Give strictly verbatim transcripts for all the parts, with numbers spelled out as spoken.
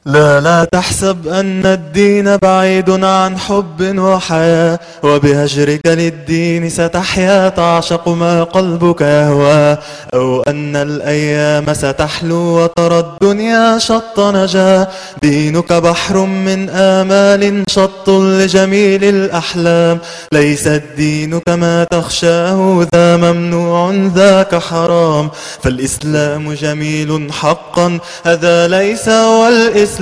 لا لا تحسب أن الدين بعيد عن حب وحياة، وبهجرك للدين ستحيا تعشق ما قلبك يهوى، أو أن الأيام ستحلو وترى الدنيا شط نجاة. دينك بحر من آمال شط لجميل الأحلام، ليس الدين كما تخشاه ذا ممنوع ذاك حرام. فالإسلام جميل حقا هذا ليس هو الإسلام،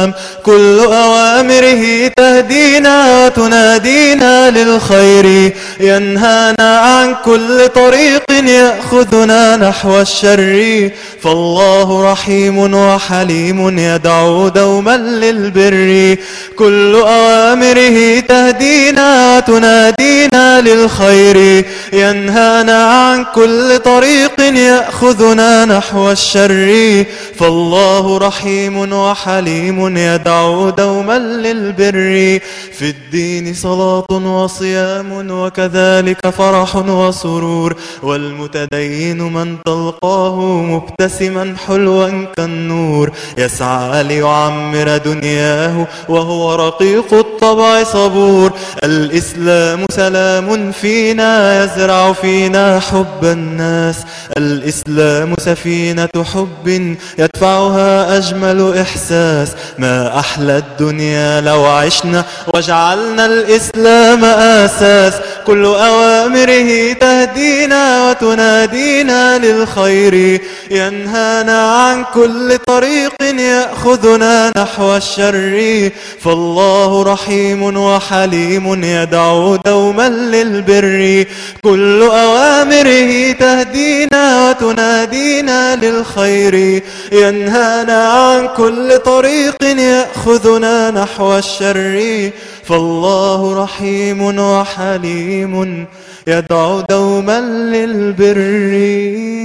كل أوامره تهدينا وتنادينا للخير، ينهانا عن كل طريق يأخذنا نحو الشر. فالله رحيم وحليم يدعو دوما للبر، كل أوامره تهدينا وتنادينا للخير، ينهانا عن كل طريق يأخذنا نحو الشر. فالله رحيم وحليم يدعو دوما للبر. في الدين صلاة وصيام وكذلك فرح وسرور، والمتدين من تلقاه مبتسما حلوا كالنور، يسعى ليعمر دنياه وهو رقيق الطبع صبور. الإسلام سلام فينا يزرع فينا حب الناس، الإسلام سفينة حب يدفعها أجمل إحساس. ما أحلى الدنيا لو عشنا وجعلنا الإسلام آساس، كل أوامره تهدينا وتنادينا للخير، ينهانا عن كل طريق يأخذنا نحو الشر. فالله رحيم وحليم يدعو دوما للبر، كل أوامره تهدينا وتنادينا للخير، ينهانا عن كل طريق يأخذنا نحو الشر. فالله رحيم وحليم يدعو دوما للبر.